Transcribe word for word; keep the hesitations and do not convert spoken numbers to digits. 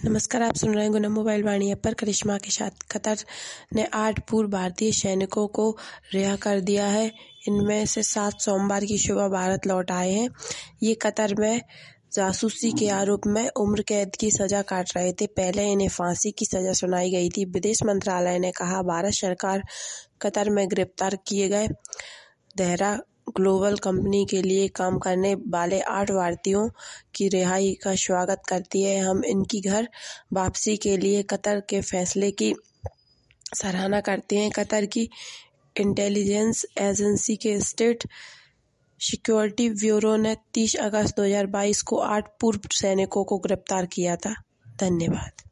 नमस्कार, आप सुन रहे हैं गुना मोबाइल वाणी ऐप पर करिश्मा के साथ। कतर ने आठ पूर्व भारतीय सैनिकों को रिहा कर दिया है। इनमें से सात सोमवार की सुबह भारत लौट आए हैं। ये कतर में जासूसी के आरोप में उम्र कैद की सजा काट रहे थे। पहले इन्हें फांसी की सजा सुनाई गई थी। विदेश मंत्रालय ने कहा, भारत सरकार कतर में गिरफ्तार किए गए देहरा ग्लोबल कंपनी के लिए काम करने वाले आठ भारतीयों की रिहाई का स्वागत करती है। हम इनकी घर वापसी के लिए कतर के फैसले की सराहना करते हैं। कतर की इंटेलिजेंस एजेंसी के स्टेट सिक्योरिटी ब्यूरो ने तीस अगस्त दो हज़ार बाईस को आठ पूर्व सैनिकों को गिरफ्तार किया था। धन्यवाद।